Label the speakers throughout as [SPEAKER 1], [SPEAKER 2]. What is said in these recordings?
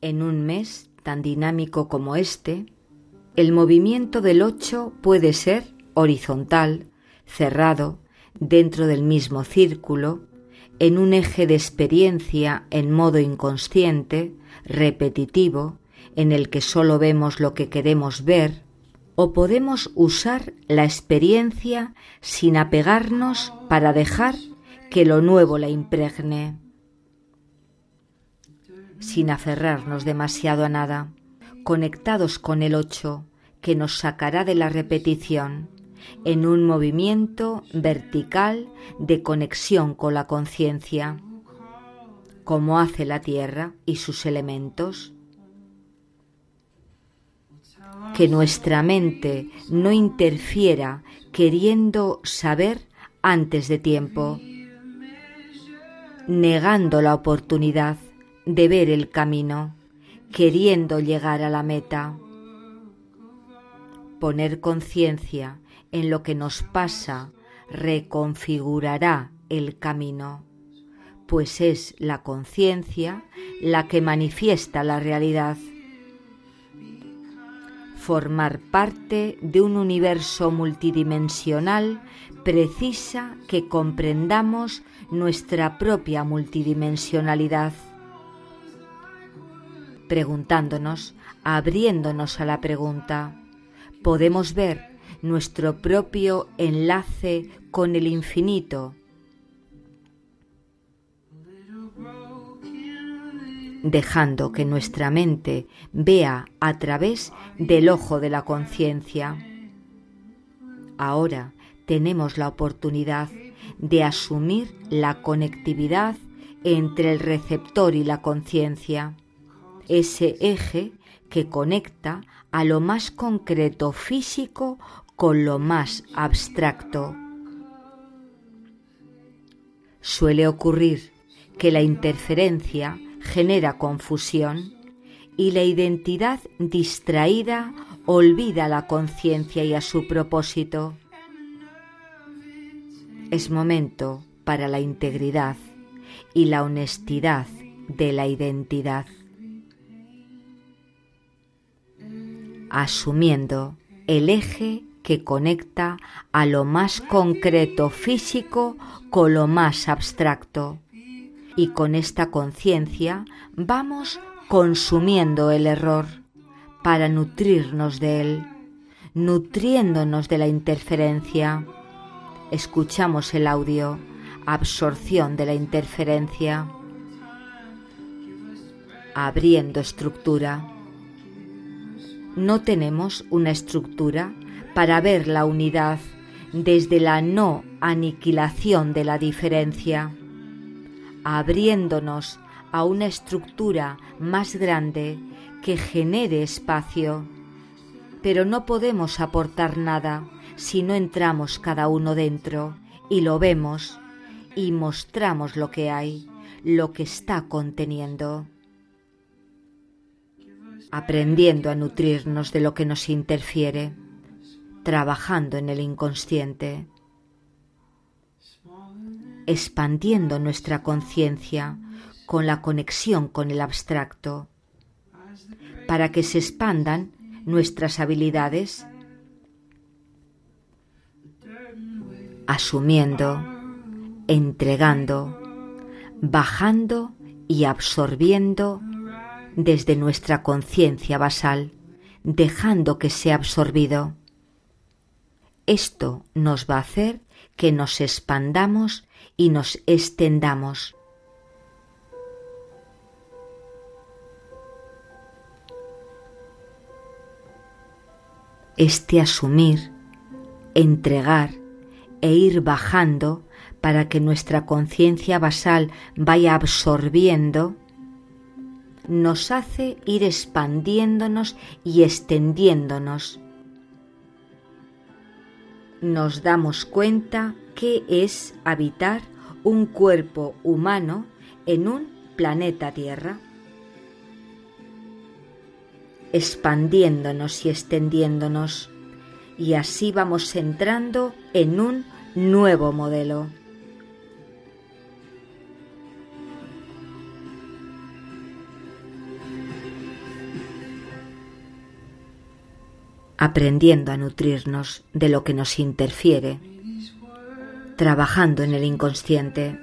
[SPEAKER 1] En un mes tan dinámico como este, el movimiento del 8 puede ser horizontal, cerrado, dentro del mismo círculo, en un eje de experiencia en modo inconsciente, repetitivo, en el que solo vemos lo que queremos ver, o podemos usar la experiencia sin apegarnos para dejar que lo nuevo la impregne, sin aferrarnos demasiado a nada, conectados con el 8, que nos sacará de la repetición, en un movimiento vertical de conexión con la conciencia, como hace la Tierra y sus elementos. Que nuestra mente no interfiera queriendo saber antes de tiempo, negando la oportunidad de ver el camino, queriendo llegar a la meta. Poner conciencia en lo que nos pasa reconfigurará el camino, pues es la conciencia la que manifiesta la realidad. Formar parte de un universo multidimensional precisa que comprendamos nuestra propia multidimensionalidad, preguntándonos, abriéndonos a la pregunta, ¿podemos ver nuestro propio enlace con el infinito? Dejando que nuestra mente vea a través del ojo de la conciencia. Ahora tenemos la oportunidad de asumir la conectividad entre el receptor y la conciencia, ese eje que conecta a lo más concreto físico con lo más abstracto. Suele ocurrir que la interferencia genera confusión y la identidad distraída olvida a la conciencia y a su propósito. Es momento para la integridad y la honestidad de la identidad, asumiendo el eje que conecta a lo más concreto físico con lo más abstracto. Y con esta conciencia vamos consumiendo el error para nutrirnos de él, nutriéndonos de la interferencia. Escuchamos el audio, absorción de la interferencia, abriendo estructura. No tenemos una estructura para ver la unidad desde la no aniquilación de la diferencia, abriéndonos a una estructura más grande que genere espacio. Pero no podemos aportar nada si no entramos cada uno dentro y lo vemos y mostramos lo que hay, lo que está conteniendo, aprendiendo a nutrirnos de lo que nos interfiere, trabajando en el inconsciente, expandiendo nuestra conciencia con la conexión con el abstracto, para que se expandan nuestras habilidades, asumiendo, entregando, bajando y absorbiendo desde nuestra conciencia basal, dejando que sea absorbido. Esto nos va a hacer que nos expandamos y nos extendamos. Asumir, entregar e ir bajando para que nuestra conciencia basal vaya absorbiendo, nos hace ir expandiéndonos y extendiéndonos. Nos damos cuenta que es habitar un cuerpo humano en un planeta Tierra, expandiéndonos y extendiéndonos, y así vamos entrando en un nuevo modelo. aprendiendo a nutrirnos de lo que nos interfiere, trabajando en el inconsciente.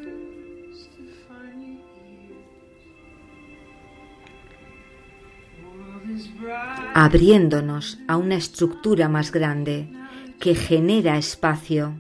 [SPEAKER 1] Abriéndonos a una estructura más grande que genera espacio.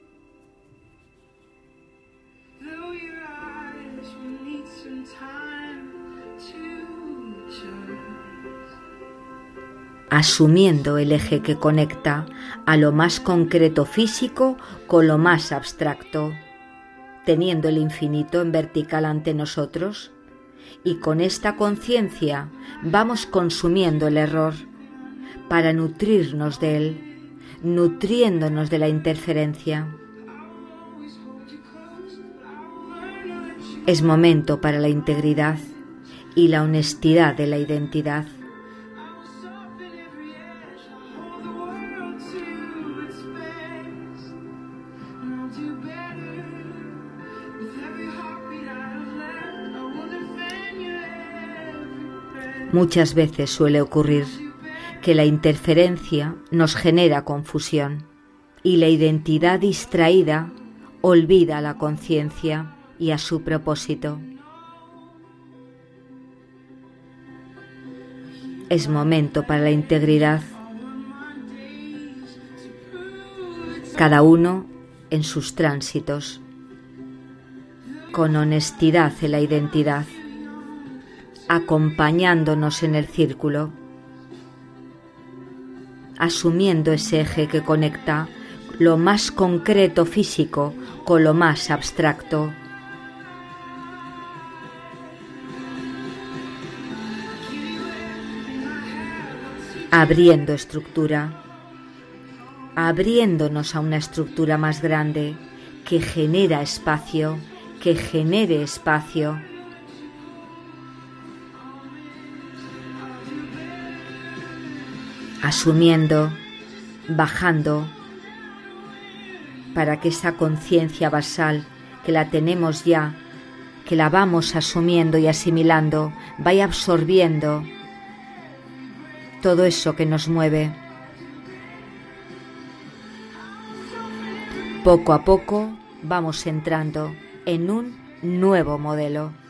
[SPEAKER 1] Asumiendo el eje que conecta a lo más concreto físico con lo más abstracto, teniendo el infinito en vertical ante nosotros, y con esta conciencia vamos consumiendo el error para nutrirnos de él, nutriéndonos de la interferencia. Es momento para la integridad y la honestidad de la identidad. Muchas veces suele ocurrir que la interferencia nos genera confusión y la identidad distraída olvida a la conciencia y a su propósito. Es momento para la integridad, cada uno en sus tránsitos, con honestidad en la identidad, acompañándonos en el círculo, asumiendo ese eje que conecta lo más concreto físico con lo más abstracto. Abriendo estructura, abriéndonos a una estructura más grande que genera espacio, que genere espacio. Asumiendo, bajando, para que esa conciencia basal que la tenemos ya, que la vamos asumiendo y asimilando, vaya absorbiendo todo eso que nos mueve. Poco a poco vamos entrando en un nuevo modelo.